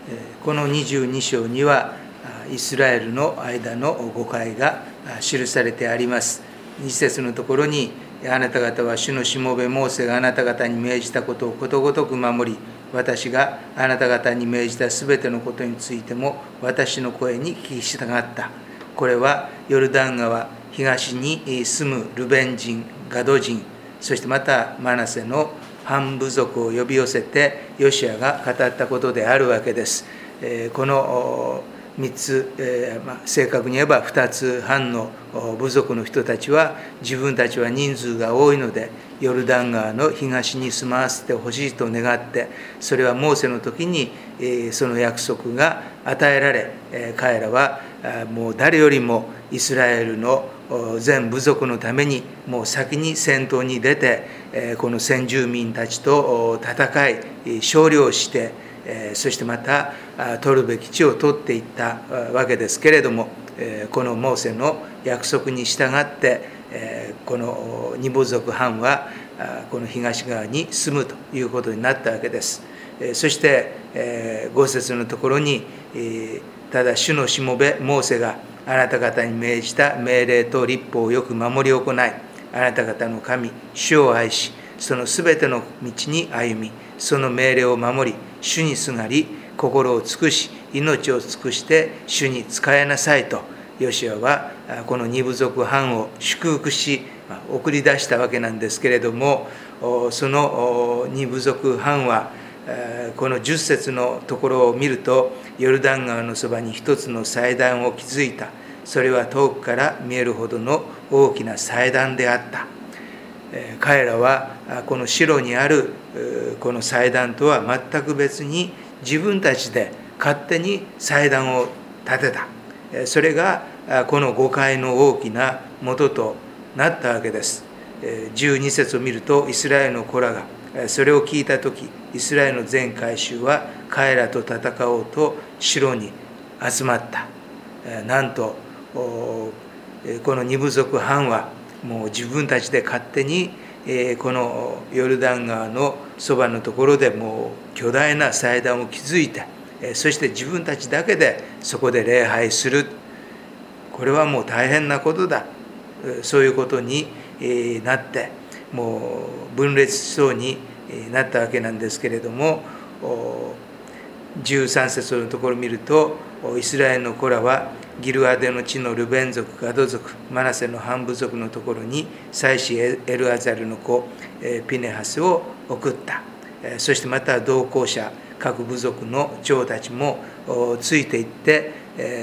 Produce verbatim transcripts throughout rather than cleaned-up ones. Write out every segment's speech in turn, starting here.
このにじゅうに章にはイスラエルの間の誤解が記されてあります。に節のところに、あなた方は主のしもべモーセがあなた方に命じたことをことごとく守り、私があなた方に命じたすべてのことについても私の声に聞き従った。これはヨルダン川東に住むルベン人、ガド人、そしてまたマナセの半部族を呼び寄せてヨシアが語ったことであるわけです。このみっつ、えーまあ、正確に言えばふたつはんの部族の人たちは、自分たちは人数が多いのでヨルダン川の東に住まわせてほしいと願って、それはモーセの時に、えー、その約束が与えられ、えー、彼らはもう誰よりもイスラエルの全部族のためにもう先に戦闘に出て、えー、この先住民たちと戦い勝利をして、そしてまた取るべき地を取っていったわけですけれども、このモーセの約束に従ってこの二部族藩はこの東側に住むということになったわけです。そしてご節のところに、ただ主のしもべモーセがあなた方に命じた命令と律法をよく守り行い、あなた方の神主を愛し、そのすべての道に歩み、その命令を守り、主にすがり、心を尽くし、命を尽くして主に仕えなさいと、ヨシュアはこの二部族藩を祝福し、送り出したわけなんですけれども、その二部族藩は、このじゅっ節のところを見ると、ヨルダン川のそばに一つの祭壇を築いた。それは遠くから見えるほどの大きな祭壇であった。彼らはこの城にあるこの祭壇とは全く別に自分たちで勝手に祭壇を建てた。それがこの誤解の大きな元となったわけです。じゅうに節を見ると、イスラエルの子らがそれを聞いたとき、イスラエルの全会衆は彼らと戦おうと城に集まった。なんとこの二部族藩はもう自分たちで勝手にこのヨルダン川のそばのところでもう巨大な祭壇を築いて、そして自分たちだけでそこで礼拝する。これはもう大変なことだ。そういうことになってもう分裂しそうになったわけなんですけれども、じゅうさん節のところを見ると、イスラエルの子らはギルアデの地のルベン族、ガド族、マナセの半部族のところに祭司エルアザルの子ピネハスを送った。そしてまた同行者各部族の長たちもついていって、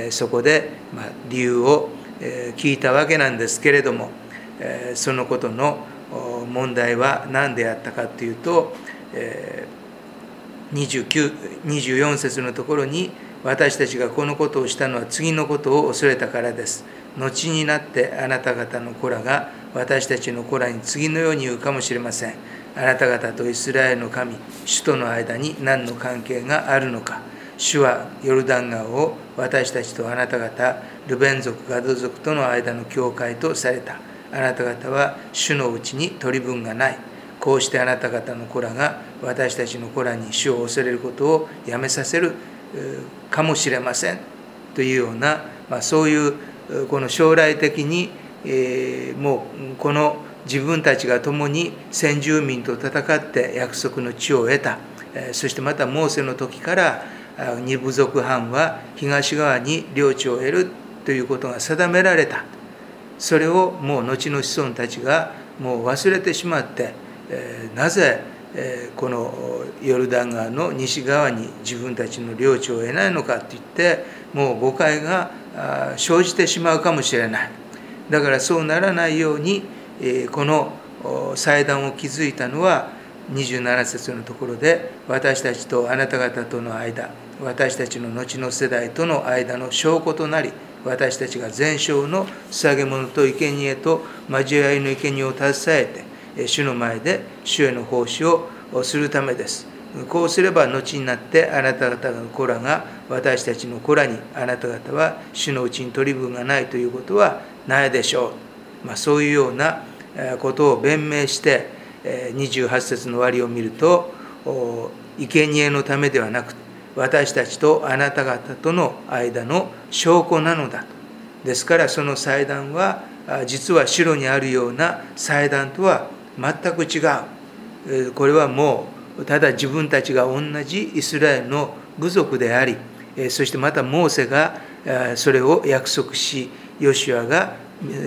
そこで理由を聞いたわけなんですけれども、そのことの問題は何であったかというと、にじゅうきゅう、にじゅうよん節のところに、私たちがこのことをしたのは次のことを恐れたからです。後になってあなた方の子らが私たちの子らに次のように言うかもしれません。あなた方とイスラエルの神、主との間に何の関係があるのか。主はヨルダン川を私たちとあなた方、ルベン族、ガド族との間の境界とされた。あなた方は主のうちに取り分がない。こうしてあなた方の子らが私たちの子らに主を恐れることをやめさせるかもしれませんというような、まあ、そういうこの将来的に、えー、もうこの自分たちが共に先住民と戦って約束の地を得た。そしてまたモーセの時から二部族藩は東側に領地を得るということが定められた。それをもう後の子孫たちがもう忘れてしまって、えー、なぜこのヨルダン川の西側に自分たちの領地を得ないのかといって、もう誤解が生じてしまうかもしれない。だからそうならないように、この祭壇を築いたのはにじゅうなな節のところで、私たちとあなた方との間、私たちの後の世代との間の証拠となり、私たちが全焼の捧げ物と生贄と交わりの生贄を携えて、主の前で主への奉仕をするためです。こうすれば後になってあなた方の子らが私たちの子らに、あなた方は主のうちに取り分がないということはないでしょう。まあ、そういうようなことを弁明して、にじゅうはち節の終わりを見ると、生贄のためではなく、 私たちとあなた方との間の証拠なのだと。ですからその祭壇は実は城にあるような祭壇とは全く違う。これはもうただ自分たちが同じイスラエルの部族であり、そしてまたモーセがそれを約束し、ヨシュアが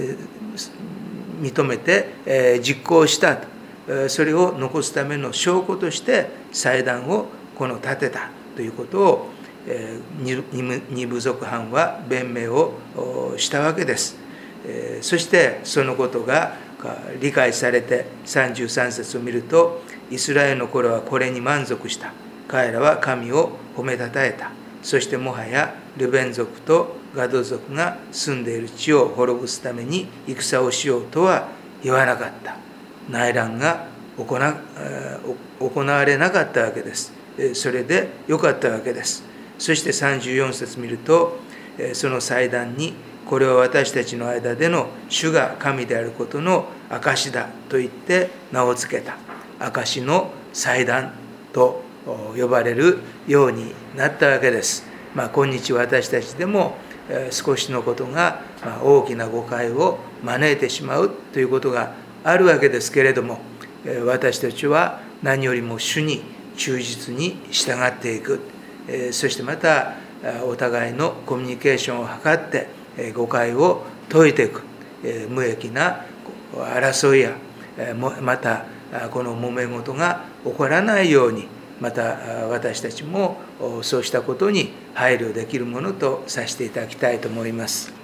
認めて実行したと。それを残すための証拠として祭壇をこの建てたということを二部族藩は弁明をしたわけです。そしてそのことが理解されてさんじゅうさん節を見ると、イスラエルの頃はこれに満足した。彼らは神を褒めたたえた。そしてもはやルベン族とガド族が住んでいる地を滅ぼすために戦をしようとは言わなかった。内乱が行われなかったわけです。それでよかったわけです。そしてさんじゅうよん節見ると、その祭壇にこれは私たちの間での主が神であることの証だと言って名を付けた。証の祭壇と呼ばれるようになったわけです。まあ、今日私たちでも少しのことが大きな誤解を招いてしまうということがあるわけですけれども、私たちは何よりも主に忠実に従っていく。そしてまたお互いのコミュニケーションを図って誤解を解いていく。無益な争いやまたこの揉め事が起こらないように、また私たちもそうしたことに配慮できるものとさせていただきたいと思います。